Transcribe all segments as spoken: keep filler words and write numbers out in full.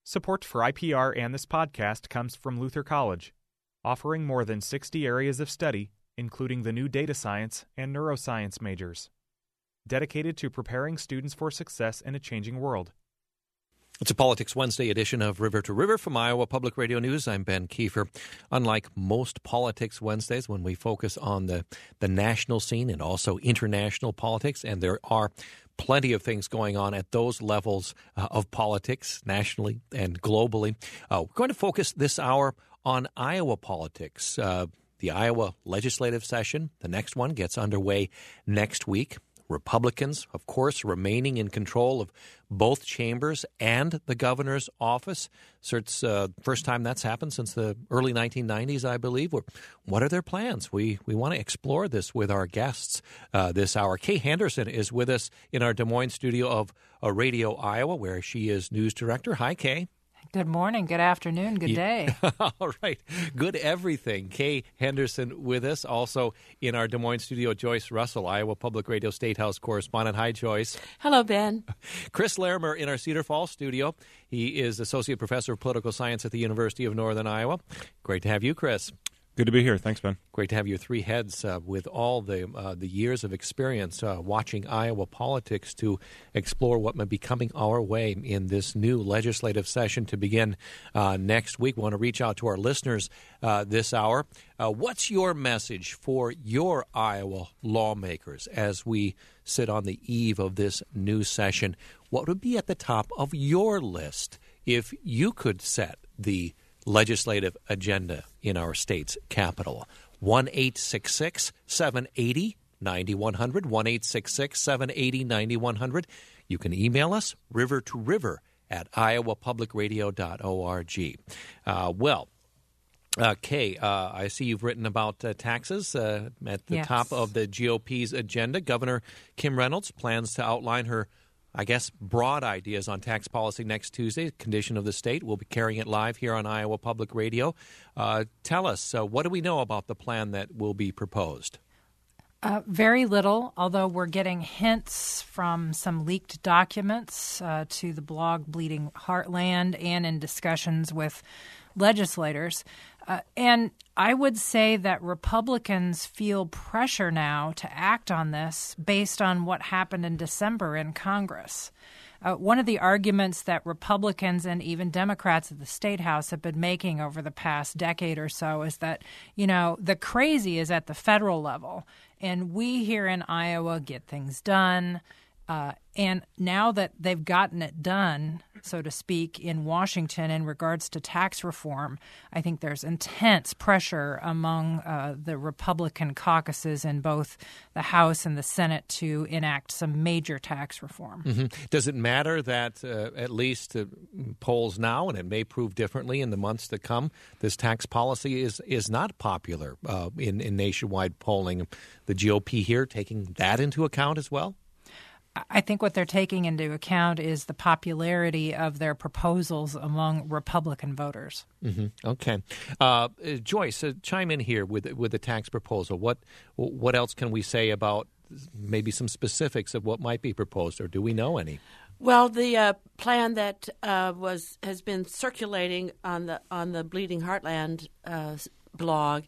Support for I P R and this podcast comes from Luther College, offering more than sixty areas of study, including the new data science and neuroscience majors, dedicated to preparing students for success in a changing world. It's a Politics Wednesday edition of River to River from Iowa Public Radio News. I'm Ben Kiefer. Unlike most Politics Wednesdays, when we focus on the, the national scene and also international politics, and there are plenty of things going on at those levels uh, of politics, nationally and globally, uh, we're going to focus this hour on Iowa politics. Uh, the Iowa legislative session, the next one, gets underway next week. Republicans, of course, remaining in control of both chambers and the governor's office. So it's the uh, first time that's happened since the early nineteen nineties, I believe. What are their plans? We we want to explore this with our guests uh, this hour. Kay Henderson is with us in our Des Moines studio of uh, Radio Iowa, where she is news director. Hi, Kay. Good morning, good afternoon, good day. Yeah. All right. Good everything. Kay Henderson with us. Also in our Des Moines studio, Joyce Russell, Iowa Public Radio State House correspondent. Hi, Joyce. Hello, Ben. Chris Larimer in our Cedar Falls studio. He is Associate Professor of Political Science at the University of Northern Iowa. Great to have you, Chris. Good to be here. Thanks, Ben. Great to have your three heads uh, with all the uh, the years of experience uh, watching Iowa politics to explore what may be coming our way in this new legislative session to begin uh, next week. We want to reach out to our listeners uh, this hour. Uh, what's your message for your Iowa lawmakers as we sit on the eve of this new session? What would be at the top of your list if you could set the legislative agenda in our state's capital? one eight six six, seven eight zero, nine one zero zero, one eight six six, seven eight zero, nine one zero zero. You can email us, river to river at iowa public radio dot org. Uh, well, uh, Kay, uh, I see you've written about uh, taxes uh, at the yes. top of the G O P's agenda. Governor Kim Reynolds plans to outline her I guess, broad ideas on tax policy next Tuesday, condition of the state. We'll be carrying it live here on Iowa Public Radio. Uh, tell us, uh, what do we know about the plan that will be proposed? Uh, very little, although we're getting hints from some leaked documents uh, to the blog Bleeding Heartland and in discussions with legislators. Uh, and I would say that Republicans feel pressure now to act on this based on what happened in December in Congress. Uh, one of the arguments that Republicans and even Democrats at the State House have been making over the past decade or so is that, you know, the crazy is at the federal level, and we here in Iowa get things done. Uh, and now that they've gotten it done, so to speak, in Washington in regards to tax reform, I think there's intense pressure among uh, the Republican caucuses in both the House and the Senate to enact some major tax reform. Mm-hmm. Does it matter that uh, at least uh, polls now, and it may prove differently in the months to come, this tax policy is, is not popular uh, in, in nationwide polling? The G O P here taking that into account as well? I think what they're taking into account is the popularity of their proposals among Republican voters. Mm-hmm. Okay. Uh, Joyce, uh, chime in here with with the tax proposal. What what else can we say about maybe some specifics of what might be proposed, or do we know any? Well, the uh, plan that uh, was has been circulating on the on the Bleeding Heartland uh, blog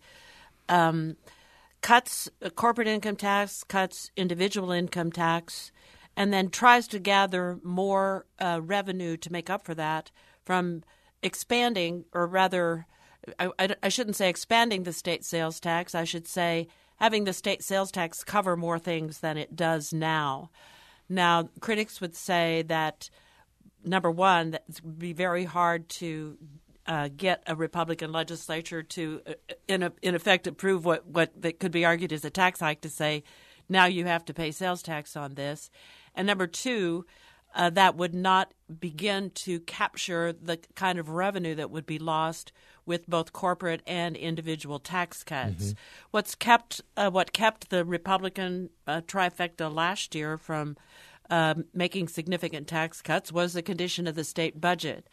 um, cuts uh, corporate income tax, cuts individual income tax, and then tries to gather more uh, revenue to make up for that from expanding, or rather, I, I, I shouldn't say expanding the state sales tax. I should say having the state sales tax cover more things than it does now. Now, critics would say that, number one, that it would be very hard to uh, get a Republican legislature to, uh, in, a, in effect, approve what, what that could be argued as a tax hike, to say, now you have to pay sales tax on this. And number two, uh, that would not begin to capture the kind of revenue that would be lost with both corporate and individual tax cuts. Mm-hmm. What's kept uh, what kept the Republican uh, trifecta last year from uh, making significant tax cuts was the condition of the state budget.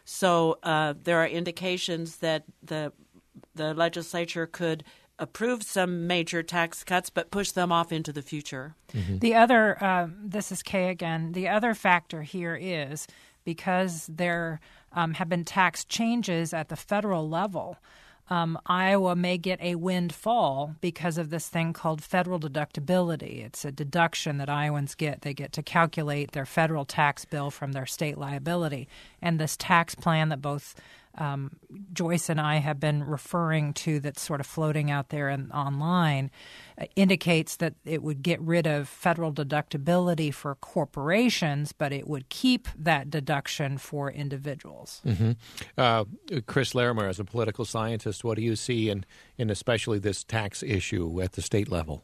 So uh, there are indications that the the legislature could approve some major tax cuts, but push them off into the future. Mm-hmm. The other, uh, this is Kay again, the other factor here is because there um, have been tax changes at the federal level. Um, Iowa may get a windfall because of this thing called federal deductibility. It's a deduction that Iowans get. They get to calculate their federal tax bill from their state liability. And this tax plan that both um, Joyce and I have been referring to, that's sort of floating out there and online, uh, indicates that it would get rid of federal deductibility for corporations, but it would keep that deduction for individuals. Mm-hmm. Uh, Chris Larimer, as a political scientist, what do you see in, in especially this tax issue at the state level?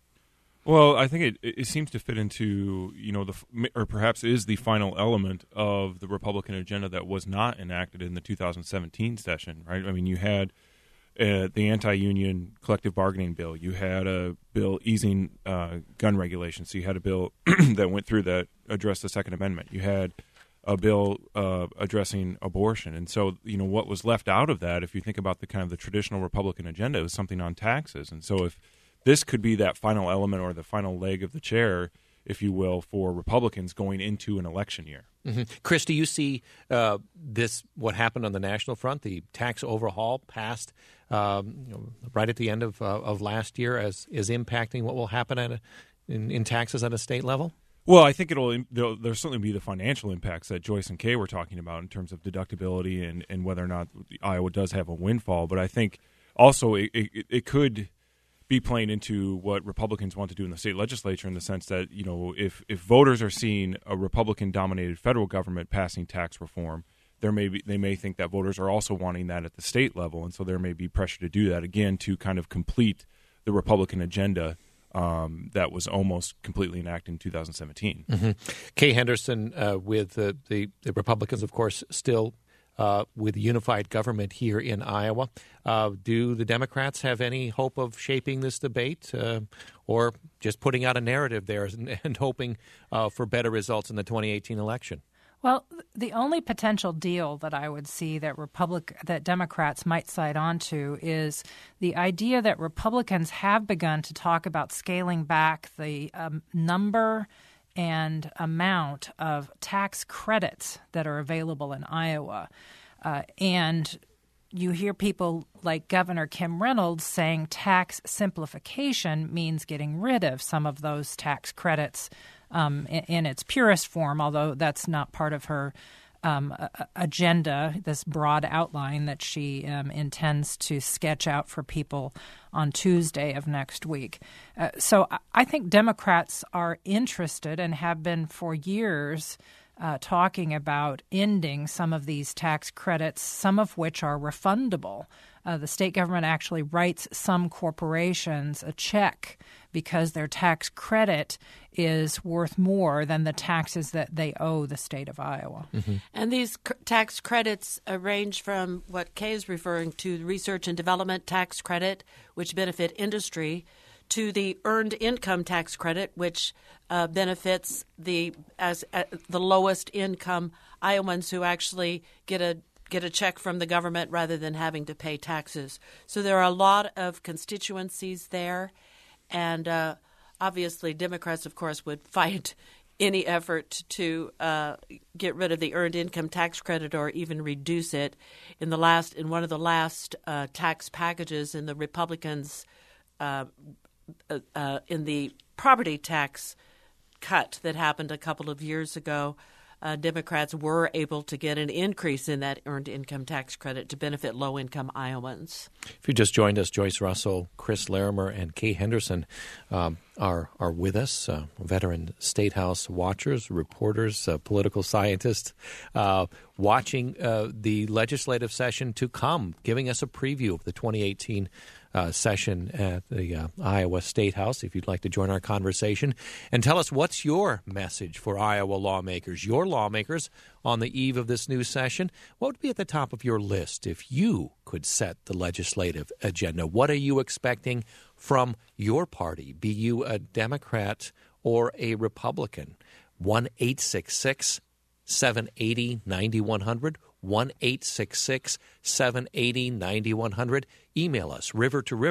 Well, I think it, it seems to fit into, you know, the or perhaps is the final element of the Republican agenda that was not enacted in the two thousand seventeen session, right? I mean, you had uh, the anti-union collective bargaining bill. You had a bill easing uh, gun regulations. So you had a bill that went through that addressed the Second Amendment. You had a bill uh, addressing abortion. And so, you know, what was left out of that, if you think about the kind of the traditional Republican agenda, was something on taxes. And so if this could be that final element or the final leg of the chair, if you will, for Republicans going into an election year. Mm-hmm. Chris, do you see uh, this, what happened on the national front, the tax overhaul passed um, you know, right at the end of uh, of last year, as is impacting what will happen at a, in, in taxes at a state level? Well, I think it'll there'll, there'll certainly be the financial impacts that Joyce and Kay were talking about in terms of deductibility and, and whether or not Iowa does have a windfall. But I think also it, it, it could be playing into what Republicans want to do in the state legislature, in the sense that, you know, if, if voters are seeing a Republican-dominated federal government passing tax reform, there may be, they may think that voters are also wanting that at the state level, and so there may be pressure to do that, again, to kind of complete the Republican agenda um, that was almost completely enacted in two thousand seventeen. Mm-hmm. Kay Henderson, uh, with uh, the, the Republicans, of course, still Uh, with unified government here in Iowa. Uh, do the Democrats have any hope of shaping this debate uh, or just putting out a narrative there and, and hoping uh, for better results in the twenty eighteen election? Well, the only potential deal that I would see that Republic that Democrats might side on to is the idea that Republicans have begun to talk about scaling back the um, number and amount of tax credits that are available in Iowa. Uh, and you hear people like Governor Kim Reynolds saying tax simplification means getting rid of some of those tax credits um, in, in its purest form, although that's not part of her Um, agenda, this broad outline that she um, intends to sketch out for people on Tuesday of next week. Uh, so I think Democrats are interested and have been for years uh, talking about ending some of these tax credits, some of which are refundable. Uh, the state government actually writes some corporations a check because their tax credit is worth more than the taxes that they owe the state of Iowa. Mm-hmm. And these c- tax credits uh, range from what Kay is referring to, the research and development tax credit, which benefit industry, to the earned income tax credit, which uh, benefits the as uh, the lowest income Iowans who actually get a get a check from the government rather than having to pay taxes. So there are a lot of constituencies there. And uh, obviously Democrats, of course, would fight any effort to uh, get rid of the earned income tax credit or even reduce it. In the last, in one of the last uh, tax packages in the Republicans, uh, uh, uh, in the property tax cut that happened a couple of years ago, Uh, Democrats were able to get an increase in that earned income tax credit to benefit low-income Iowans. If you just joined us, Joyce Russell, Chris Larimer, and Kay Henderson um, are are with us, uh, veteran State House watchers, reporters, uh, political scientists, uh, watching uh, the legislative session to come, giving us a preview of the twenty eighteen Uh, session at the uh, Iowa State House. If you'd like to join our conversation and tell us what's your message for Iowa lawmakers, your lawmakers on the eve of this new session, what would be at the top of your list if you could set the legislative agenda? What are you expecting from your party, be you a Democrat or a Republican? one eight six six, seven eight zero, nine one zero zero, one eight six six, seven eight zero, nine one zero zero. Email us, river to river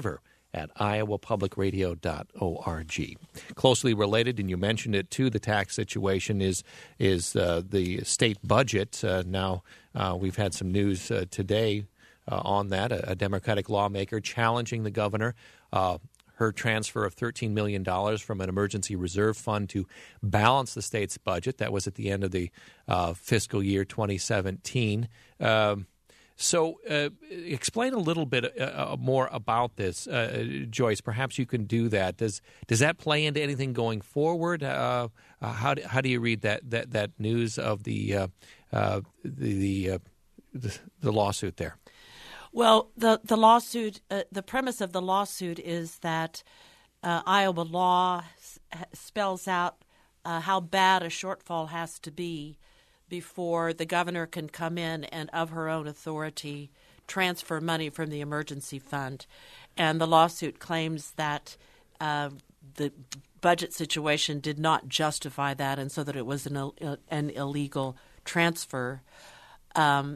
at iowa public radio dot org. Closely related, and you mentioned it too, the tax situation is is uh, the state budget. Uh, now, uh, we've had some news uh, today uh, on that. A, a Democratic lawmaker challenging the governor. Uh, her transfer of thirteen million dollars from an emergency reserve fund to balance the state's budget. That was at the end of the uh, fiscal year twenty seventeen. Um, so uh, explain a little bit uh, more about this, uh, Joyce. Perhaps you can do that. Does does that play into anything going forward? Uh, uh, how, do, how do you read that, that, that news of the, uh, uh, the, the, uh, the, the lawsuit there? Well, the the lawsuit, uh, the premise of the lawsuit is that uh, Iowa law s- spells out uh, how bad a shortfall has to be before the governor can come in and, of her own authority, transfer money from the emergency fund. And the lawsuit claims that uh, the budget situation did not justify that, and so that it was an Ill- an illegal transfer. Um,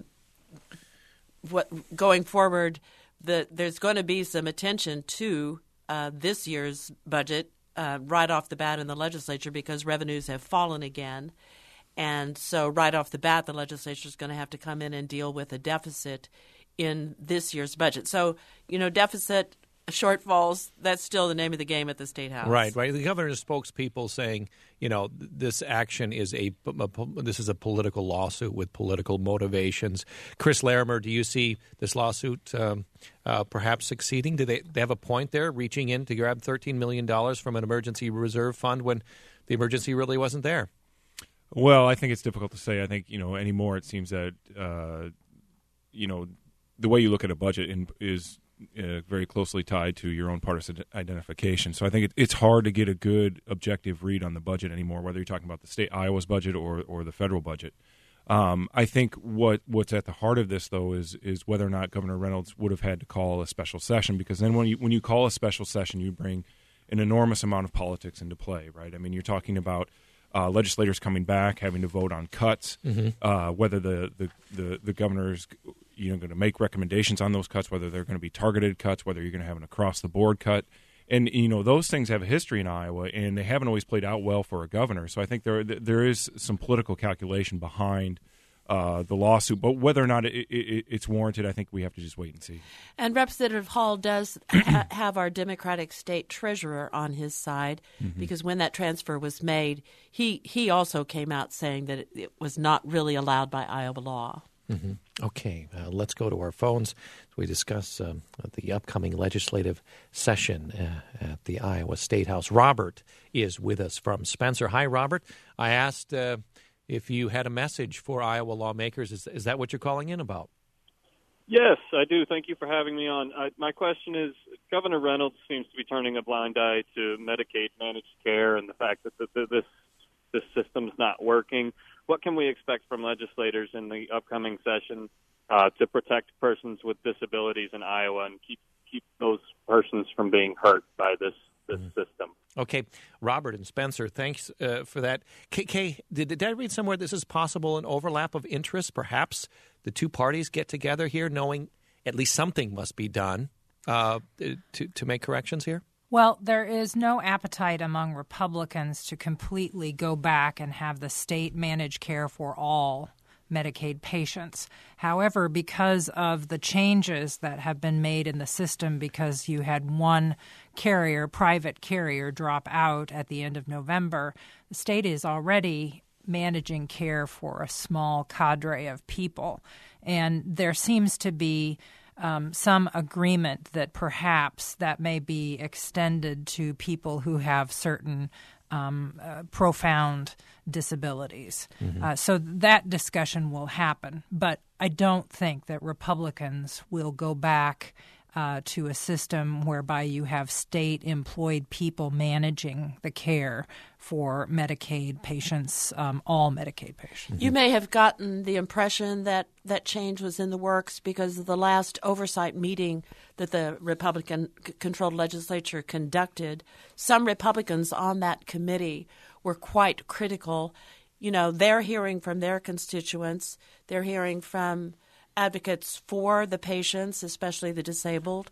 What going forward, the, there's going to be some attention to uh, this year's budget uh, right off the bat in the legislature because revenues have fallen again. And so right off the bat, the legislature is going to have to come in and deal with a deficit in this year's budget. So, you know, deficit, shortfalls, that's still the name of the game at the State House. Right, right. The governor's spokespeople saying, you know, this action is a, a this is a political lawsuit with political motivations. Chris Larimer, do you see this lawsuit um, uh, perhaps succeeding? Do they, they have a point there, reaching in to grab thirteen million dollars from an emergency reserve fund when the emergency really wasn't there? Well, I think it's difficult to say. I think, you know, anymore it seems that, uh, you know, the way you look at a budget in, is uh, very closely tied to your own partisan identification. So I think it, it's hard to get a good objective read on the budget anymore, whether you're talking about the state Iowa's budget or, or the federal budget. Um, I think what what's at the heart of this, though, is is whether or not Governor Reynolds would have had to call a special session, because then when you when you call a special session, you bring an enormous amount of politics into play, right? I mean, you're talking about Uh, legislators coming back, having to vote on cuts, mm-hmm. uh, whether the, the, the, the governor's you know, going to make recommendations on those cuts, whether they're going to be targeted cuts, whether you're going to have an across-the-board cut. And, you know, those things have a history in Iowa, and they haven't always played out well for a governor. So I think there there is some political calculation behind uh, the lawsuit. But whether or not it, it, it's warranted, I think we have to just wait and see. And Representative Hall does ha- have our Democratic state treasurer on his side, mm-hmm. because when that transfer was made, he, he also came out saying that it, it was not really allowed by Iowa law. Mm-hmm. Okay, uh, let's go to our phones as we discuss um, the upcoming legislative session uh, at the Iowa State House. Robert is with us from Spencer. Hi, Robert. I asked uh, if you had a message for Iowa lawmakers. Is, is that what you're calling in about? Yes, I do. Thank you for having me on. I, my question is, Governor Reynolds seems to be turning a blind eye to Medicaid managed care and the fact that the, the, this this system's not working. What can we expect from legislators in the upcoming session uh, to protect persons with disabilities in Iowa and keep keep those persons from being hurt by this this mm-hmm. system? Okay, Robert and Spencer, thanks uh, for that. K, K did, did I read somewhere this is possible an overlap of interest? Perhaps the two parties get together here, knowing at least something must be done uh, to to make corrections here? Well, there is no appetite among Republicans to completely go back and have the state manage care for all Medicaid patients. However, because of the changes that have been made in the system, because you had one carrier, private carrier, drop out at the end of November, the state is already managing care for a small cadre of people. And there seems to be Um, some agreement that perhaps that may be extended to people who have certain um, uh, profound disabilities. Mm-hmm. Uh, so that discussion will happen. But I don't think that Republicans will go back uh, to a system whereby you have state-employed people managing the care for Medicaid patients, um, all Medicaid patients. You may have gotten the impression that that change was in the works because of the last oversight meeting that the Republican-controlled legislature conducted. Some Republicans on that committee were quite critical. You know, they're hearing from their constituents. They're hearing from advocates for the patients, especially the disabled.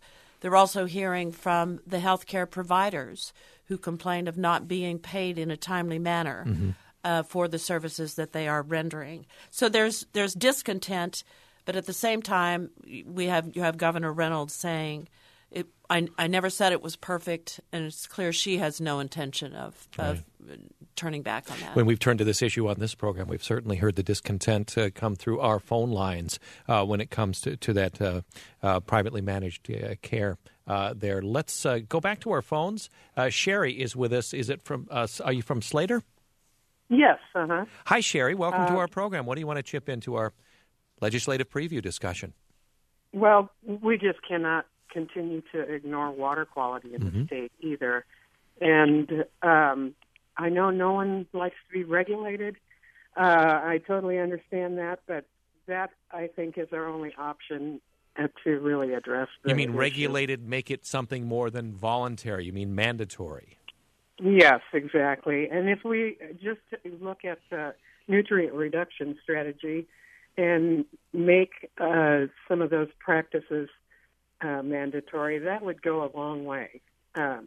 They're also hearing from the healthcare providers who complain of not being paid in a timely manner mm-hmm. uh, for the services that they are rendering. So there's there's discontent, but at the same time, we have you have Governor Reynolds saying, it, I, I never said it was perfect, and it's clear she has no intention of, right. of turning back on that. When we've turned to this issue on this program, we've certainly heard the discontent uh, come through our phone lines uh, when it comes to, to that uh, uh, privately managed uh, care uh, there. Let's uh, go back to our phones. Uh, Sherry is with us. Is it from us? Are you from Slater? Yes. Uh-huh. Hi, Sherry. Welcome uh, to our program. What do you want to chip into our legislative preview discussion? Well, we just cannot continue to ignore water quality in mm-hmm. the state either. And um, I know no one likes to be regulated. Uh, I totally understand that, but that, I think, is our only option uh, to really address the You mean issue. Regulated, make it something more than voluntary. You mean mandatory. Yes, exactly. And if we just look at the nutrient reduction strategy and make uh, some of those practices uh, mandatory, that would go a long way. Um,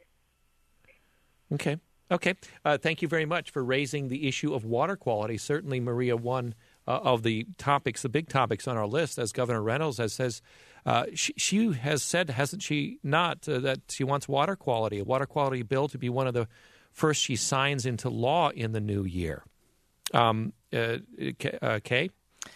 okay. Okay. Uh, thank you very much for raising the issue of water quality. Certainly, Maria, one uh, of the topics, the big topics on our list, as Governor Reynolds has says, uh, she, she has said, hasn't she not, uh, that she wants water quality, a water quality bill to be one of the first she signs into law in the new year. Um, uh, uh, Kay?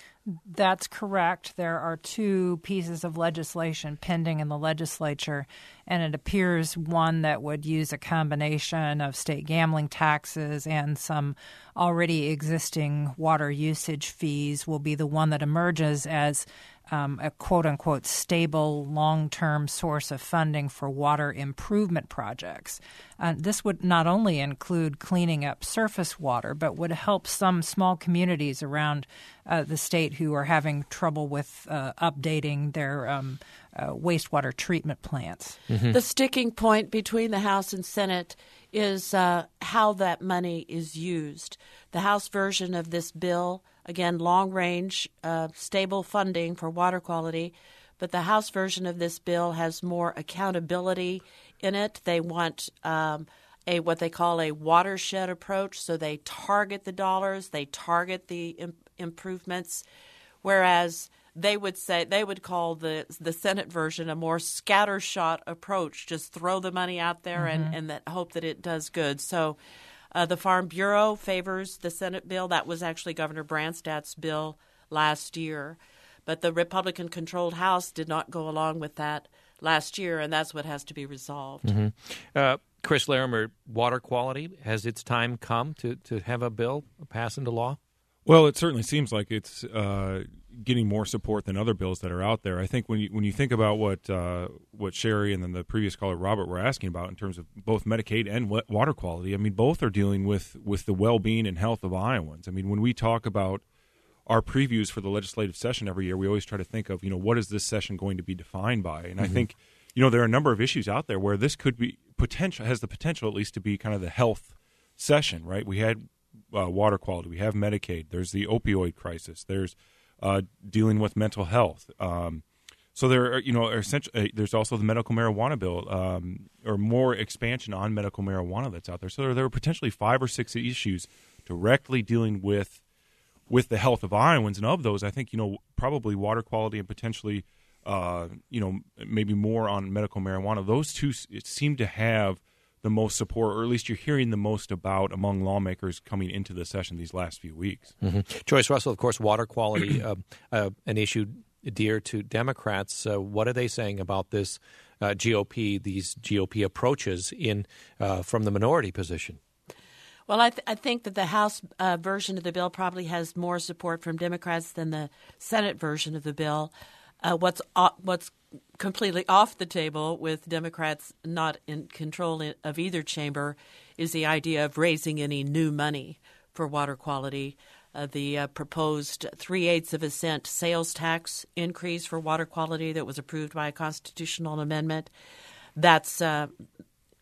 That's correct. There are two pieces of legislation pending in the legislature, and it appears one that would use a combination of state gambling taxes and some already existing water usage fees will be the one that emerges as um, a quote-unquote stable long-term source of funding for water improvement projects. Uh, this would not only include cleaning up surface water, but would help some small communities around uh, the state who are having trouble with uh, updating their um, uh, wastewater treatment plants. Mm-hmm. The sticking point between the House and Senate is uh, how that money is used. The House version of this bill, again, long-range, uh, stable funding for water quality, but the House version of this bill has more accountability in it. They want um, a what they call a watershed approach, so they target the dollars, they target the im- improvements, whereas they would say they would call the the Senate version a more scattershot approach. Just throw the money out there mm-hmm. and, and that hope that it does good. So uh, the Farm Bureau favors the Senate bill. That was actually Governor Branstad's bill last year. But the Republican-controlled House did not go along with that last year, and that's what has to be resolved. Mm-hmm. Uh, Chris Larimer, water quality, has its time come to, to have a bill pass into law? Well, it certainly seems like it's uh, getting more support than other bills that are out there. I think when you when you think about what uh, what Sherry and then the previous caller Robert were asking about in terms of both Medicaid and water quality, I mean, both are dealing with, with the well-being and health of Iowans. I mean, when we talk about our previews for the legislative session every year, we always try to think of, you know, what is this session going to be defined by? And mm-hmm. I think, you know, there are a number of issues out there where this could be potential, has the potential at least to be kind of the health session, right? We had uh, water quality, we have Medicaid, there's the opioid crisis, there's uh, dealing with mental health. Um, so there are, you know, are essentially, uh, there's also the medical marijuana bill, um, or more expansion on medical marijuana that's out there. So there, there are potentially five or six issues directly dealing with with the health of Iowans, and of those, I think, you know, probably water quality and potentially, uh, you know, maybe more on medical marijuana. Those two seem to have the most support, or at least you're hearing the most about among lawmakers coming into the session these last few weeks. Mm-hmm. Joyce Russell, of course, water quality, uh, uh, an issue dear to Democrats. Uh, what are they saying about this uh, G O P, these G O P approaches in uh, from the minority position? Well, I, th- I think that the House uh, version of the bill probably has more support from Democrats than the Senate version of the bill. Uh, what's o- what's completely off the table with Democrats not in control in, of either chamber is the idea of raising any new money for water quality. Uh, the uh, proposed three-eighths of a cent sales tax increase for water quality that was approved by a constitutional amendment, that's uh,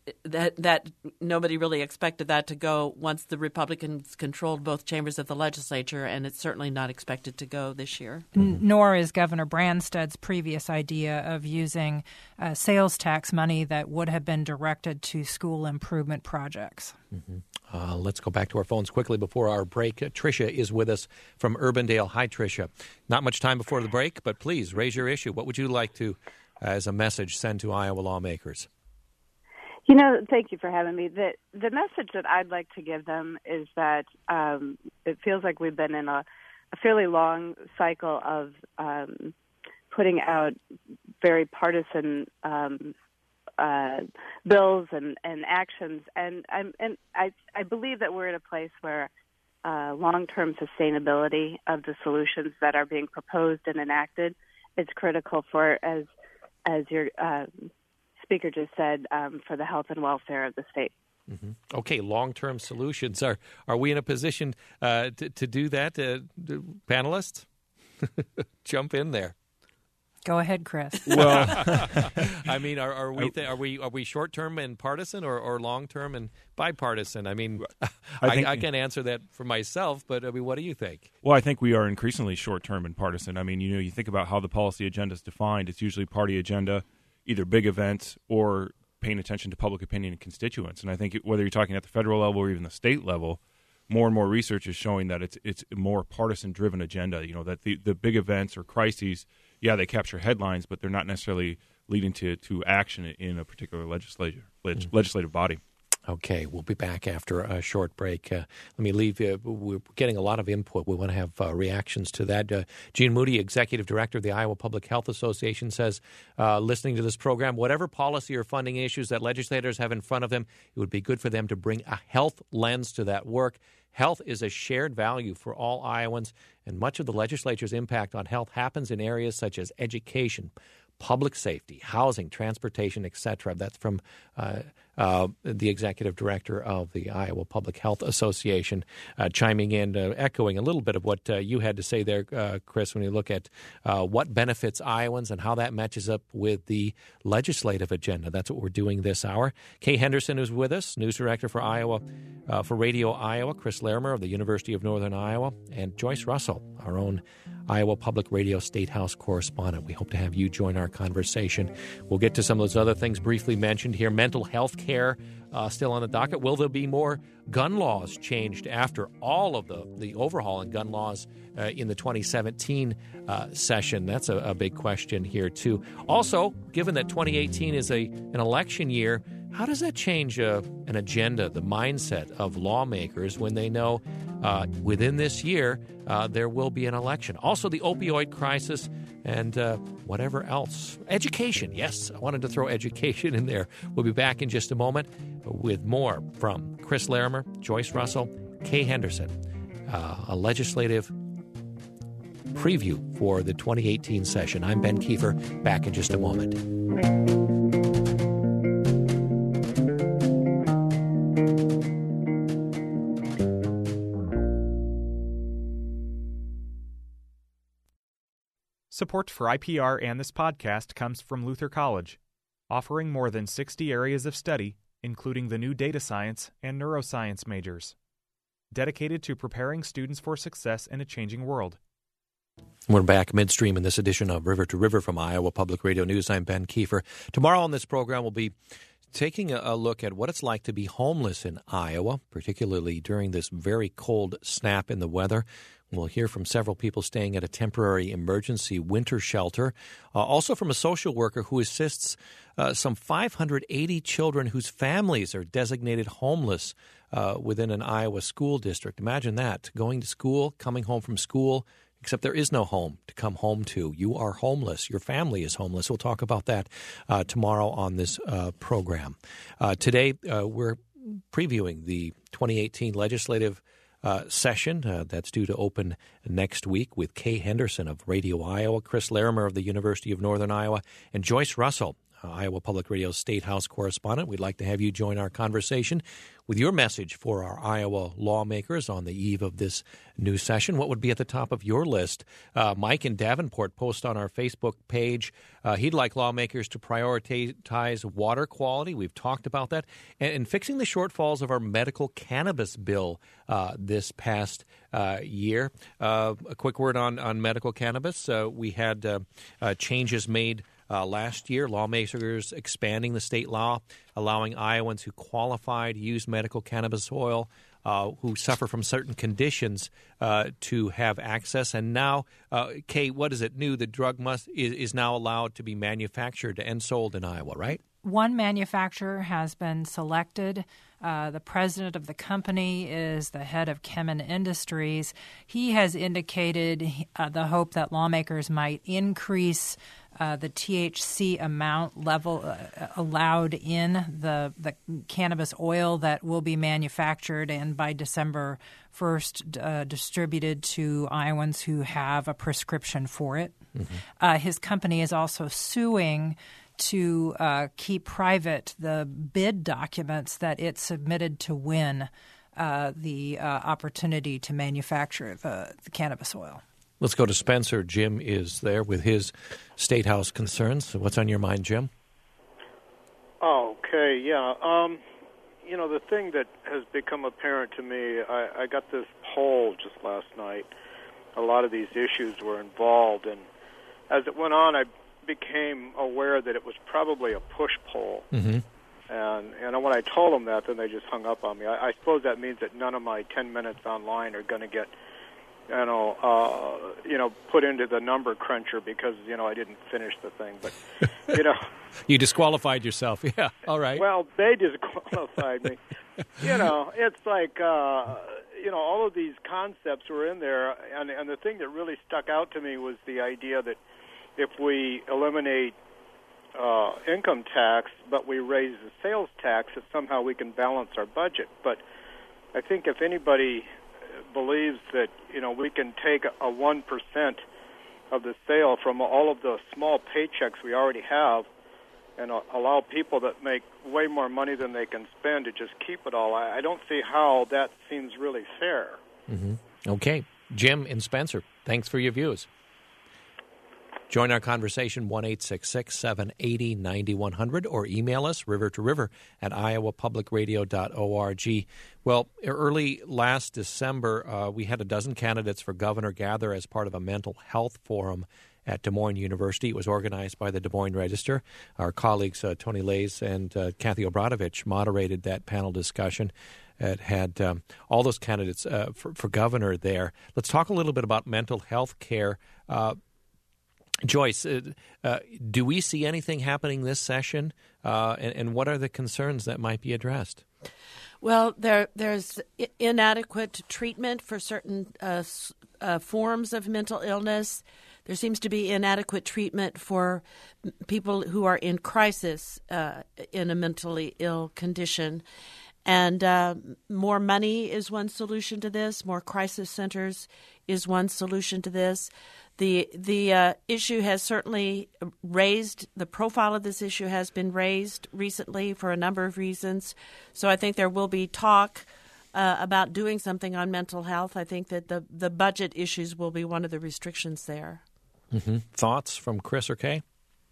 that that nobody really expected that to go once the Republicans controlled both chambers of the legislature, and it's certainly not expected to go this year. N- nor is Governor Branstad's previous idea of using uh, sales tax money that would have been directed to school improvement projects. Mm-hmm. Uh, let's go back to our phones quickly before our break. Uh, Tricia is with us from Urbandale. Hi, Tricia. Not much time before the break, but please raise your issue. What would you like to, uh, as a message, send to Iowa lawmakers? You know, thank you for having me. The the message that I'd like to give them is that um, it feels like we've been in a, a fairly long cycle of um, putting out very partisan um, uh, bills and, and actions, and I'm, and I I believe that we're in a place where uh, long-term sustainability of the solutions that are being proposed and enacted is critical for, as as your uh, Speaker just said, um, for the health and welfare of the state. Mm-hmm. Okay, long-term solutions. Are are we in a position uh, to, to do that, uh, panelists? Jump in there. Go ahead, Chris. Well, I mean, are, are we th- are we are we short-term and partisan, or, or long-term and bipartisan? I mean, I, I, think, I, I can't answer that for myself, but I mean, what do you think? Well, I think we are increasingly short-term and partisan. I mean, you know, you think about how the policy agenda is defined. It's usually party agenda, either big events or paying attention to public opinion and constituents. And I think whether you're talking at the federal level or even the state level, more and more research is showing that it's it's a more partisan-driven agenda. You know, that the, the big events or crises, yeah, they capture headlines, but they're not necessarily leading to, to action in a particular legislature, leg, mm-hmm. legislative body. Okay, we'll be back after a short break. Uh, let me leave you. We're getting a lot of input. We want to have uh, reactions to that. Uh, Gene Moody, Executive Director of the Iowa Public Health Association, says, uh, listening to this program, whatever policy or funding issues that legislators have in front of them, it would be good for them to bring a health lens to that work. Health is a shared value for all Iowans, and much of the legislature's impact on health happens in areas such as education, public safety, housing, transportation, et cetera. That's from uh, uh, the executive director of the Iowa Public Health Association, uh, chiming in, uh, echoing a little bit of what uh, you had to say there, uh, Chris, when you look at uh, what benefits Iowans and how that matches up with the legislative agenda. That's what we're doing this hour. Kay Henderson is with us, news director for Iowa, uh, for Radio Iowa, Chris Larimer of the University of Northern Iowa, and Joyce Russell, our own Iowa Public Radio State House correspondent. We hope to have you join our conversation. We'll get to some of those other things briefly mentioned here. Mental health care uh, still on the docket. Will there be more gun laws changed after all of the, the overhaul in gun laws uh, in the twenty seventeen uh, session? That's a, a big question here, too. Also, given that twenty eighteen is a an election year, how does that change uh, an agenda, the mindset of lawmakers when they know uh, within this year uh, there will be an election? Also, the opioid crisis and uh, whatever else. Education, yes, I wanted to throw education in there. We'll be back in just a moment with more from Chris Larimer, Joyce Russell, Kay Henderson, uh, a legislative preview for the twenty eighteen session. I'm Ben Kiefer, back in just a moment. Support for I P R and this podcast comes from Luther College, offering more than sixty areas of study, including the new data science and neuroscience majors, dedicated to preparing students for success in a changing world. We're back midstream in this edition of River to River from Iowa Public Radio News. I'm Ben Kiefer. Tomorrow on this program, we'll be taking a look at what it's like to be homeless in Iowa, particularly during this very cold snap in the weather. We'll hear from several people staying at a temporary emergency winter shelter, uh, also from a social worker who assists uh, some five hundred eighty children whose families are designated homeless uh, within an Iowa school district. Imagine that, going to school, coming home from school, except there is no home to come home to. You are homeless. Your family is homeless. We'll talk about that uh, tomorrow on this uh, program. Uh, today, uh, we're previewing the twenty eighteen legislative Uh, session uh, that's due to open next week with Kay Henderson of Radio Iowa, Chris Larimer of the University of Northern Iowa, and Joyce Russell uh, Iowa Public Radio's State House correspondent. We'd like to have you join our conversation with your message for our Iowa lawmakers on the eve of this new session. What would be at the top of your list? Uh, Mike in Davenport post on our Facebook page. Uh, he'd like lawmakers to prioritize water quality. We've talked about that. And, and fixing the shortfalls of our medical cannabis bill uh, this past uh, year. Uh, a quick word on, on medical cannabis. Uh, we had uh, uh, changes made Uh, last year, lawmakers expanding the state law, allowing Iowans who qualify to use medical cannabis oil, uh, who suffer from certain conditions, uh, to have access. And now, uh, Kay, what is it new? The drug must is, is now allowed to be manufactured and sold in Iowa, right? One manufacturer has been selected. Uh, the president of the company is the head of Kemin Industries. He has indicated uh, the hope that lawmakers might increase uh, the T H C amount level uh, allowed in the, the cannabis oil that will be manufactured and by December first uh, distributed to Iowans who have a prescription for it. Mm-hmm. Uh, his company is also suing to uh, keep private the bid documents that it submitted to win uh, the uh, opportunity to manufacture the, the cannabis oil. Let's go to Spencer. Jim is there with his State House concerns. So what's on your mind, Jim? Okay, yeah. Um, you know, the thing that has become apparent to me, I, I got this poll just last night. A lot of these issues were involved, and as it went on, I became aware that it was probably a push poll. Mm-hmm. And and when I told them that, then they just hung up on me. I, I suppose that means that none of my ten minutes online are going to get, you know, uh, you know, put into the number cruncher because, you know, I didn't finish the thing. But, you know. You disqualified yourself. Yeah, all right. Well, they disqualified me. You know, it's like, uh, you know, all of these concepts were in there. And, and the thing that really stuck out to me was the idea that if we eliminate uh, income tax, but we raise the sales tax, that somehow we can balance our budget. But I think if anybody believes that, you know, we can take a one percent of the sale from all of the small paychecks we already have and uh, allow people that make way more money than they can spend to just keep it all, I, I don't see how that seems really fair. Mm-hmm. Okay. Jim and Spencer, thanks for your views. Join our conversation, one eight six six, seven eight zero, nine one zero zero, or email us, river to river at iowa public radio dot org. Well, early last December, uh, we had a dozen candidates for governor gather as part of a mental health forum at Des Moines University. It was organized by the Des Moines Register. Our colleagues uh, Tony Lays and uh, Kathy Obradovich moderated that panel discussion. It had um, all those candidates uh, for, for governor there. Let's talk a little bit about mental health care. Uh, Joyce, uh, uh, do we see anything happening this session, uh, and, and what are the concerns that might be addressed? Well, there there's inadequate treatment for certain uh, uh, forms of mental illness. There seems to be inadequate treatment for people who are in crisis uh, in a mentally ill condition. And uh, more money is one solution to this. More crisis centers is one solution to this. The the uh, issue has certainly raised, the profile of this issue has been raised recently for a number of reasons. So I think there will be talk uh, about doing something on mental health. I think that the, the budget issues will be one of the restrictions there. Mm-hmm. Thoughts from Chris or Kay?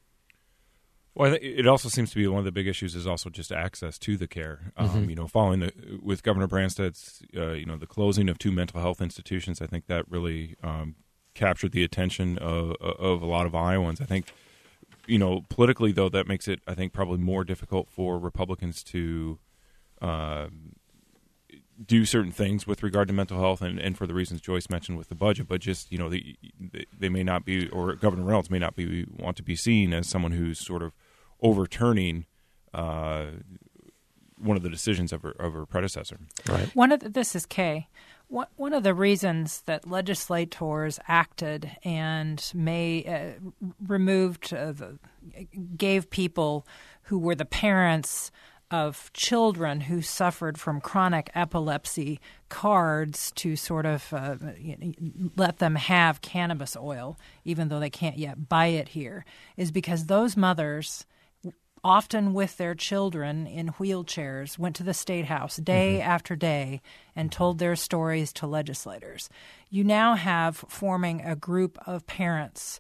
Well, I think it also seems to be one of the big issues is also just access to the care. Um, mm-hmm. You know, following the with Governor Branstad's, uh, you know, the closing of two mental health institutions, I think that really um, captured the attention of, of a lot of Iowans. I think, you know, politically though, that makes it, I think, probably more difficult for Republicans to uh, do certain things with regard to mental health, and, and for the reasons Joyce mentioned with the budget. But just, you know, the, they may not be, or Governor Reynolds may not be want to be seen as someone who's sort of overturning uh, one of the decisions of her, of her predecessor. Right. One of the, this is Kay. One, one of the reasons that legislators acted and may uh, removed, uh, the, gave people who were the parents of children who suffered from chronic epilepsy cards to sort of uh, let them have cannabis oil, even though they can't yet buy it here, is because those mothers often with their children in wheelchairs, went to the State House day mm-hmm. after day and told their stories to legislators. You now have forming a group of parents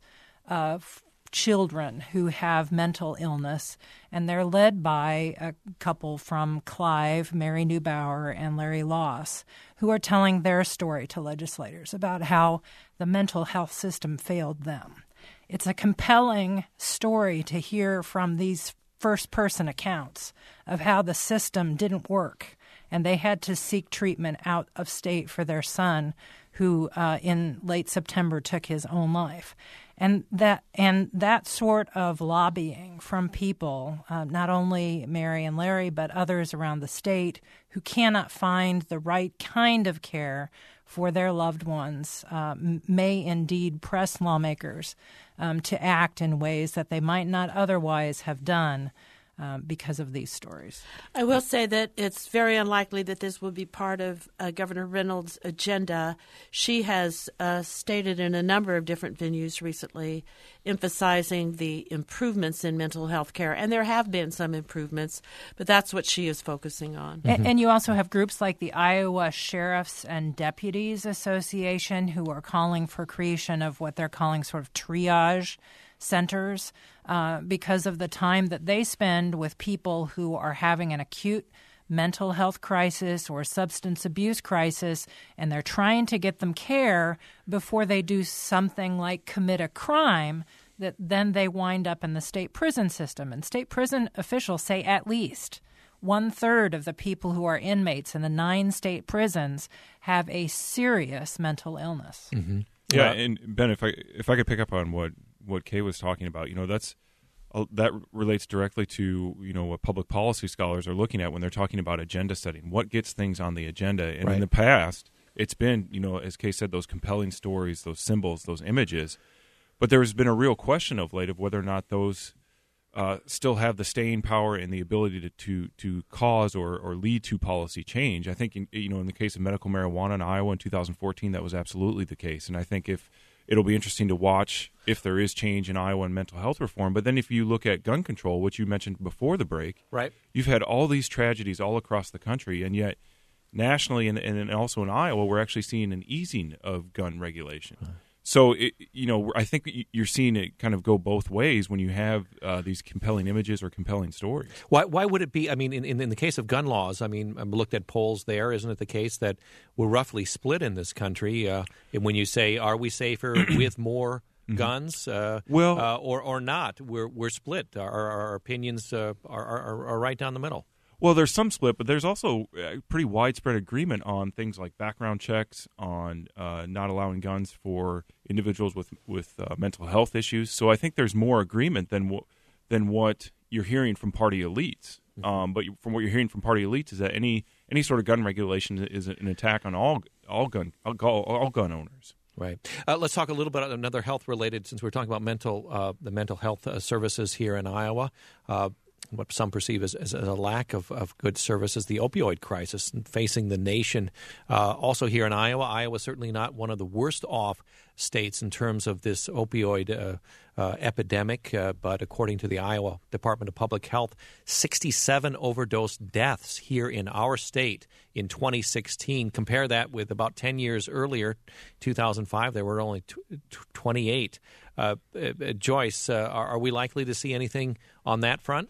of children who have mental illness, and they're led by a couple from Clive, Mary Neubauer, and Larry Loss, who are telling their story to legislators about how the mental health system failed them. It's a compelling story to hear from these first-person accounts of how the system didn't work, and they had to seek treatment out of state for their son, who uh, in late September took his own life. And that and that sort of lobbying from people, uh, not only Mary and Larry, but others around the state who cannot find the right kind of care for their loved ones, uh, may indeed press lawmakers um, to act in ways that they might not otherwise have done. Um, because of these stories. I will say that it's very unlikely that this will be part of uh, Governor Reynolds' agenda. She has uh, stated in a number of different venues recently, emphasizing the improvements in mental health care. And there have been some improvements, but that's what she is focusing on. Mm-hmm. And, and you also have groups like the Iowa Sheriffs and Deputies Association who are calling for creation of what they're calling sort of triage centers uh, because of the time that they spend with people who are having an acute mental health crisis or substance abuse crisis, and they're trying to get them care before they do something like commit a crime that then they wind up in the state prison system. And state prison officials say at least one-third of the people who are inmates in the nine state prisons have a serious mental illness. Mm-hmm. Yeah, and Ben, if I if I could pick up on what what Kay was talking about, you know, that's uh, that relates directly to, you know, what public policy scholars are looking at when they're talking about agenda setting. What gets things on the agenda? And right. in the past, it's been, you know, as Kay said, those compelling stories, those symbols, those images. But there's been a real question of late of whether or not those uh, still have the staying power and the ability to to, to cause or, or lead to policy change. I think, in, you know, in the case of medical marijuana in Iowa in two thousand fourteen, that was absolutely the case. And I think if it'll be interesting to watch if there is change in Iowa and mental health reform. But then if you look at gun control, which you mentioned before the break, right, you've had all these tragedies all across the country, and yet nationally and, and also in Iowa, we're actually seeing an easing of gun regulation. Uh-huh. So, it, you know, I think you're seeing it kind of go both ways when you have uh, these compelling images or compelling stories. Why Why would it be? I mean, in, in, in the case of gun laws, I mean, I looked at polls there. Isn't it the case that we're roughly split in this country? Uh, when you say, are we safer with more mm-hmm. guns uh, well, uh, or, or not? We're we're split. Our, our opinions uh, are, are, are right down the middle. Well, there's some split, but there's also a pretty widespread agreement on things like background checks, on uh, not allowing guns for individuals with with uh, mental health issues. So I think there's more agreement than what than what you're hearing from party elites. Mm-hmm. Um, but from what you're hearing from party elites is that any any sort of gun regulation is an attack on all all gun all, all gun owners. Right. Uh, let's talk a little bit about another health related, since we're talking about mental uh, the mental health uh, services here in Iowa. Uh, what some perceive as, as a lack of, of good services, the opioid crisis facing the nation. Uh, also here in Iowa, Iowa is certainly not one of the worst off states in terms of this opioid uh, uh, epidemic, uh, but according to the Iowa Department of Public Health, sixty-seven overdose deaths here in our state in twenty sixteen. Compare that with about ten years earlier, two thousand five, there were only twenty-eight. Uh, uh, Joyce, uh, are, are we likely to see anything on that front?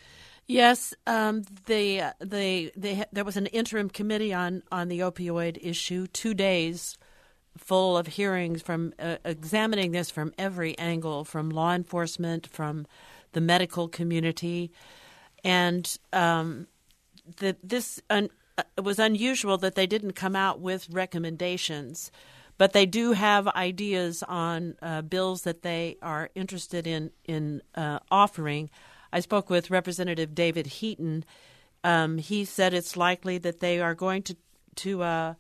Yes, um, the, the, the, there was an interim committee on, on the opioid issue, two days full of hearings from uh, examining this from every angle, from law enforcement, from the medical community. And um, the, this un, uh, it was unusual that they didn't come out with recommendations, but they do have ideas on uh, bills that they are interested in, in uh, offering. I spoke with Representative David Heaton. Um, he said it's likely that they are going to to uh,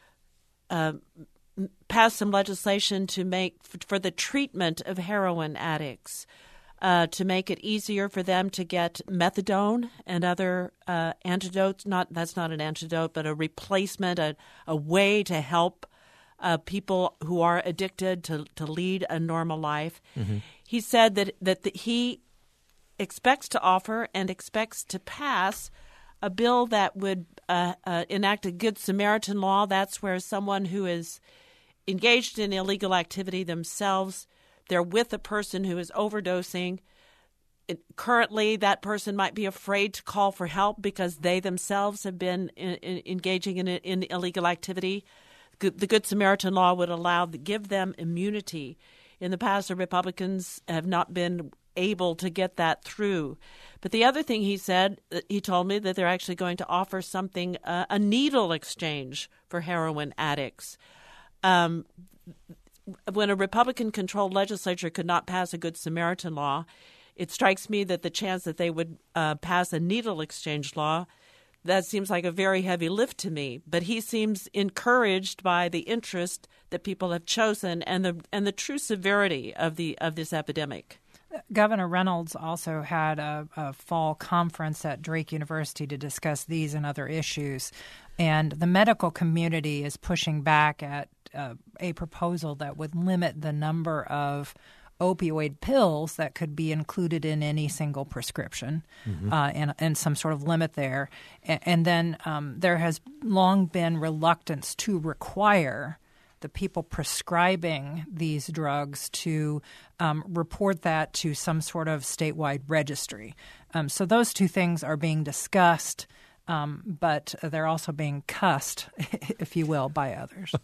uh, pass some legislation to make for the treatment of heroin addicts, uh, to make it easier for them to get methadone and other uh, antidotes. Not that's not an antidote, but a replacement, a, a way to help uh, people who are addicted to to lead a normal life. Mm-hmm. He said that that the, he. expects to offer and expects to pass a bill that would uh, uh, enact a Good Samaritan law. That's where someone who is engaged in illegal activity themselves, they're with a person who is overdosing. It, currently, that person might be afraid to call for help because they themselves have been in, in, engaging in, in illegal activity. The Good Samaritan law would allow give them immunity. In the past, the Republicans have not been able to get that through. But the other thing he said, he told me that they're actually going to offer something, uh, a needle exchange for heroin addicts. Um, when a Republican-controlled legislature could not pass a Good Samaritan law, it strikes me that the chance that they would uh, pass a needle exchange law, that seems like a very heavy lift to me. But he seems encouraged by the interest that people have chosen and the and the true severity of the of this epidemic. Governor Reynolds also had a, a fall conference at Drake University to discuss these and other issues. And the medical community is pushing back at uh, a proposal that would limit the number of opioid pills that could be included in any single prescription, mm-hmm. uh, and, and some sort of limit there. And, and then um, there has long been reluctance to require the people prescribing these drugs to um, report that to some sort of statewide registry. Um, so those two things are being discussed, um, but they're also being cussed, if you will, by others.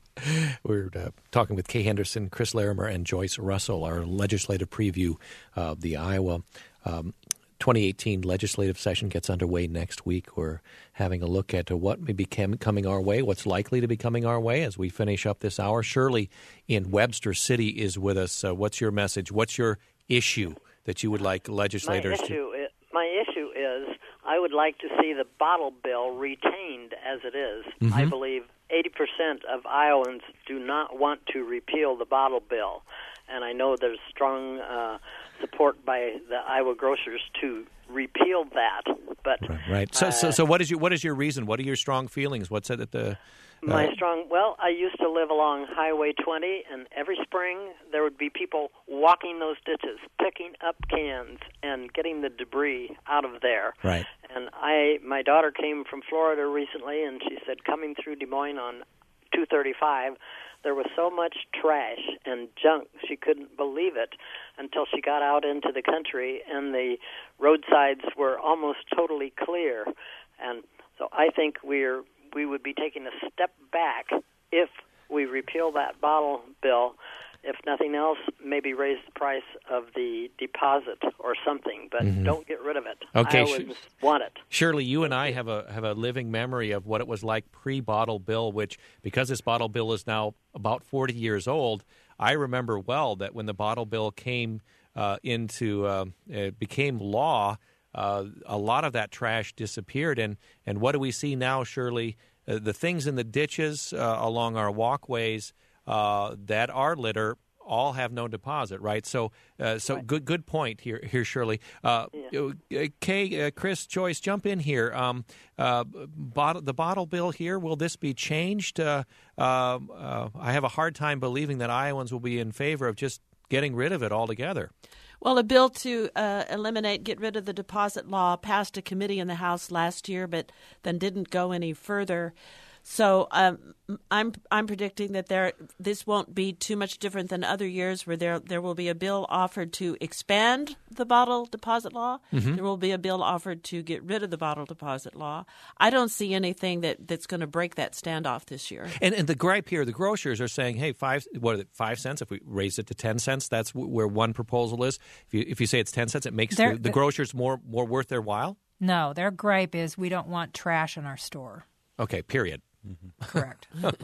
We're uh, talking with Kay Henderson, Chris Larimer, and Joyce Russell, our legislative preview of the Iowa um, twenty eighteen legislative session gets underway next week. We're having a look at what may be coming our way, what's likely to be coming our way as we finish up this hour. Shirley in Webster City is with us. Uh, what's your message? What's your issue that you would like legislators my issue to? Is, my issue is I would like to see the bottle bill retained as it is. Mm-hmm. I believe eighty percent of Iowans do not want to repeal the bottle bill. And I know there's strong uh, support by the Iowa grocers to repeal that. But right, right. So, uh, so, so, what is your what is your reason? What are your strong feelings? What's it at the? Uh... My strong. Well, I used to live along Highway twenty, and every spring there would be people walking those ditches, picking up cans and getting the debris out of there. Right. And I, my daughter came from Florida recently, and she said coming through Des Moines on two thirty-five. There was so much trash and junk, she couldn't believe it until she got out into the country, and the roadsides were almost totally clear. And so I think we're we would be taking a step back if we repeal that bottle bill. If nothing else, maybe raise the price of the deposit or something, but mm-hmm. don't get rid of it. Okay, Iowans sh- want it. Shirley, you and I have a have a living memory of what it was like pre-bottle bill, which, because this bottle bill is now about forty years old, I remember well that when the bottle bill came uh, into, uh, it became law, uh, a lot of that trash disappeared. And, and what do we see now, Shirley? Uh, the things in the ditches uh, along our walkways Uh, that are litter all have no deposit, right? So, uh, so right. good, good point here, here, Shirley. Uh, yeah. Kay, uh, Chris, Joyce, jump in here. Um, uh, bottle, the bottle bill here, will this be changed? Uh, uh, uh, I have a hard time believing that Iowans will be in favor of just getting rid of it altogether. Well, a bill to uh, eliminate, get rid of the deposit law passed a committee in the House last year, but then didn't go any further. So um, I'm I'm predicting that there this won't be too much different than other years, where there there will be a bill offered to expand the bottle deposit law. Mm-hmm. There will be a bill offered to get rid of the bottle deposit law. I don't see anything that, that's going to break that standoff this year. And and the gripe here, the grocers are saying, hey, five what is it, five cents? If we raise it to ten cents, that's w- where one proposal is. If you if you say it's ten cents, it makes the, the grocers more more worth their while. No, their gripe is we don't want trash in our store. Okay, period. Mm-hmm. Correct.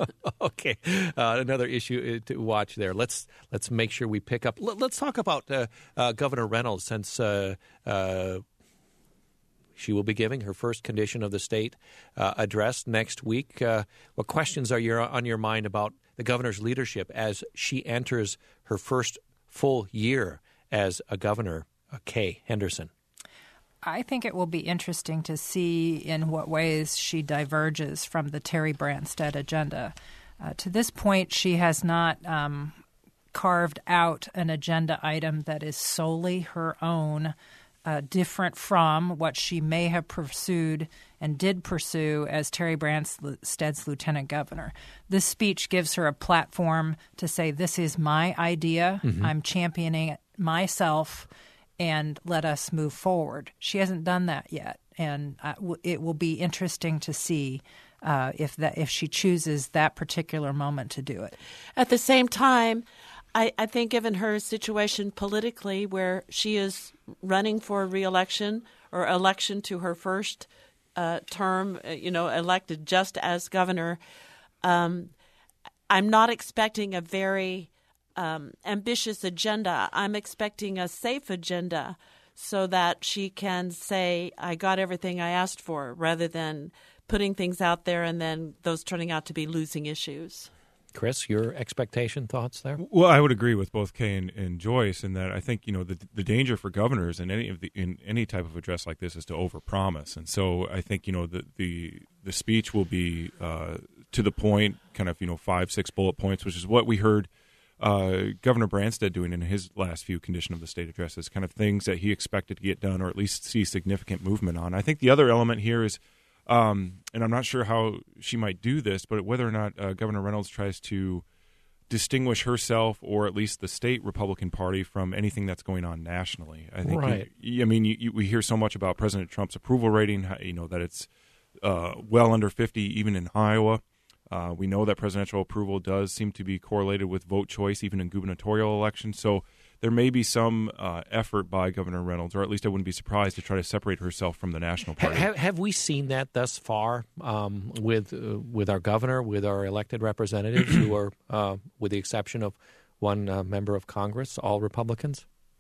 Okay, uh, another issue to watch there. Let's let's make sure we pick up. Let, let's talk about uh, uh, Governor Reynolds, since uh, uh, she will be giving her first condition of the state uh, address next week. Uh, what questions are your, on your mind about the governor's leadership as she enters her first full year as a governor? Uh, Kay Henderson. I think it will be interesting to see in what ways she diverges from the Terry Branstad agenda. Uh, to this point, she has not um, carved out an agenda item that is solely her own uh, different from what she may have pursued and did pursue as Terry Branstad's lieutenant governor. This speech gives her a platform to say, this is my idea. Mm-hmm. I'm championing it myself, and let us move forward. She hasn't done that yet, and uh, w- it will be interesting to see uh, if that if she chooses that particular moment to do it. At the same time, I, I think given her situation politically, where she is running for re-election or election to her first uh, term, you know, elected just as governor, um, I'm not expecting a very um, ambitious agenda. I'm expecting a safe agenda so that she can say, I got everything I asked for, rather than putting things out there and then those turning out to be losing issues. Chris, your expectation, thoughts there? Well, I would agree with both Kay and, and Joyce in that I think, you know, the the danger for governors in any of the in any type of address like this is to overpromise. And so I think, you know, the the, the speech will be uh, to the point, kind of, you know, five, six bullet points, which is what we heard uh, Governor Branstad doing in his last few condition of the state addresses, kind of things that he expected to get done or at least see significant movement on. I think the other element here is, Um, and I'm not sure how she might do this, but whether or not uh, Governor Reynolds tries to distinguish herself or at least the state Republican Party from anything that's going on nationally. I think, right. you, I mean, you, you, we hear so much about President Trump's approval rating, you know, that it's uh, well under fifty, even in Iowa. Uh, we know that presidential approval does seem to be correlated with vote choice, even in gubernatorial elections. So there may be some uh, effort by Governor Reynolds, or at least I wouldn't be surprised, to try to separate herself from the national party. Have, have we seen that thus far um, with uh, with our governor, with our elected representatives, who are, uh, with the exception of one uh, member of Congress, all Republicans?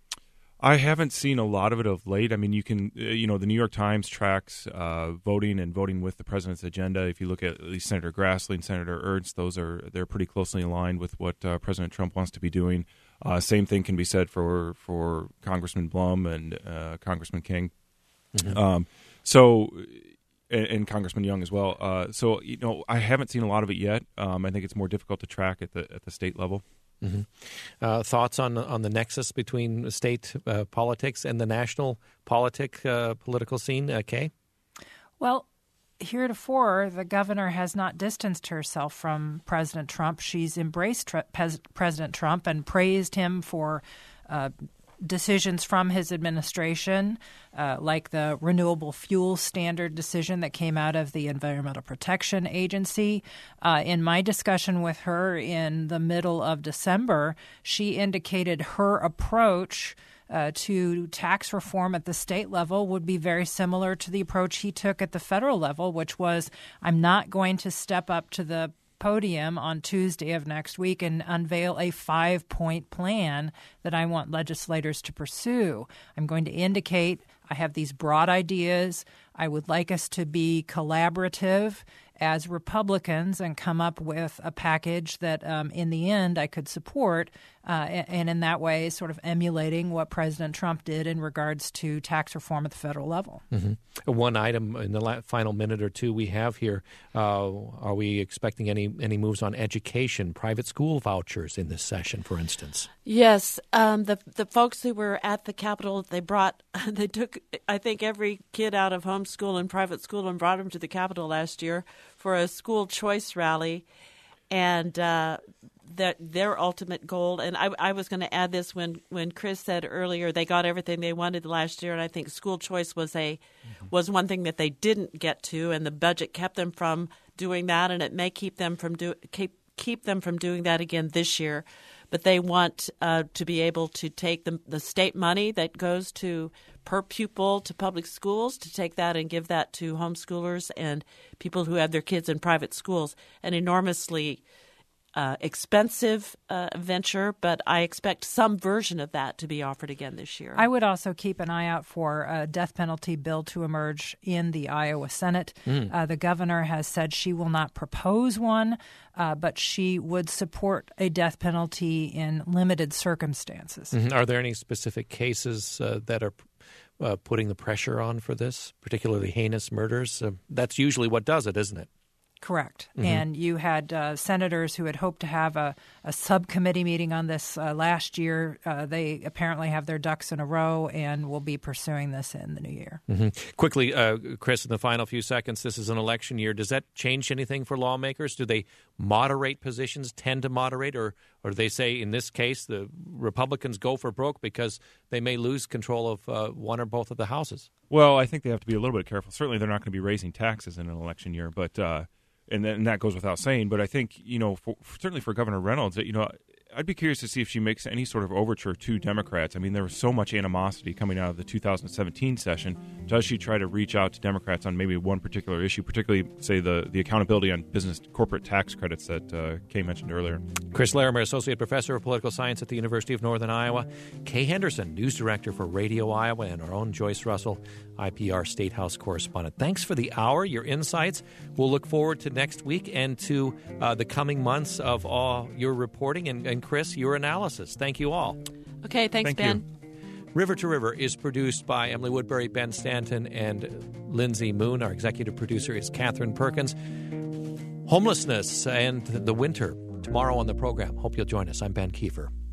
I haven't seen a lot of it of late. I mean, you can, uh, you know, the New York Times tracks uh, voting and voting with the president's agenda. If you look at at least Senator Grassley and Senator Ernst, those are they're pretty closely aligned with what uh, President Trump wants to be doing. Uh, same thing can be said for for Congressman Blum and uh, Congressman King, mm-hmm. um, so and, and Congressman Young as well. Uh, so you know, I haven't seen a lot of it yet. Um, I think it's more difficult to track at the at the state level. Mm-hmm. Uh, thoughts on on the nexus between state uh, politics and the national politic uh, political scene, uh, Kay? Well, heretofore, the governor has not distanced herself from President Trump. She's embraced tr- Pes- President Trump and praised him for uh, decisions from his administration, uh, like the renewable fuel standard decision that came out of the Environmental Protection Agency. Uh, in my discussion with her in the middle of December, she indicated her approach Uh, to tax reform at the state level would be very similar to the approach he took at the federal level, which was, I'm not going to step up to the podium on Tuesday of next week and unveil a five-point plan that I want legislators to pursue. I'm going to indicate I have these broad ideas. I would like us to be collaborative as Republicans and come up with a package that um, in the end I could support, uh, and in that way sort of emulating what President Trump did in regards to tax reform at the federal level. Mm-hmm. One item in the la- final minute or two we have here, uh, are we expecting any, any moves on education, private school vouchers in this session, for instance? Yes. Um, the the folks who were at the Capitol, they brought, they took, I think, every kid out of homeschool and private school and brought them to the Capitol last year for a school choice rally, and uh, that their ultimate goal. And I, I was going to add this when, when Chris said earlier they got everything they wanted last year, and I think school choice was a mm-hmm. was one thing that they didn't get to, and the budget kept them from doing that, and it may keep them from do keep keep them from doing that again this year. But they want uh, to be able to take the, the state money that goes to per pupil to public schools, to take that and give that to homeschoolers and people who have their kids in private schools. An enormously uh, expensive uh, venture, but I expect some version of that to be offered again this year. I would also keep an eye out for a death penalty bill to emerge in the Iowa Senate. Mm. Uh, the governor has said she will not propose one, uh, but she would support a death penalty in limited circumstances. Mm-hmm. Are there any specific cases uh, that are Uh, putting the pressure on for this, particularly heinous murders? Uh, that's usually what does it, isn't it? Correct. Mm-hmm. And you had uh, senators who had hoped to have a, a subcommittee meeting on this uh, last year. Uh, they apparently have their ducks in a row and will be pursuing this in the new year. Mm-hmm. Quickly, uh, Chris, in the final few seconds, this is an election year. Does that change anything for lawmakers? Do they moderate positions, tend to moderate, or, or do they say, in this case, the Republicans go for broke because they may lose control of uh, one or both of the houses? Well, I think they have to be a little bit careful. Certainly they're not going to be raising taxes in an election year, but uh, and, then, and that goes without saying. But I think, you know, for, certainly for Governor Reynolds, you know, I'd be curious to see if she makes any sort of overture to Democrats. I mean, there was so much animosity coming out of the two thousand seventeen session. Does she try to reach out to Democrats on maybe one particular issue, particularly, say, the, the accountability on business corporate tax credits that uh, Kay mentioned earlier? Chris Larimer, Associate Professor of Political Science at the University of Northern Iowa. Kay Henderson, News Director for Radio Iowa, and our own Joyce Russell, I P R State House Correspondent. Thanks for the hour, your insights. We'll look forward to next week and to uh, the coming months of all your reporting and, and Chris, your analysis. Thank you all. Okay, thanks, Thank Ben. you. River to River is produced by Emily Woodbury, Ben Stanton, and Lindsay Moon. Our executive producer is Catherine Perkins. Homelessness and the winter tomorrow on the program. Hope you'll join us. I'm Ben Kiefer.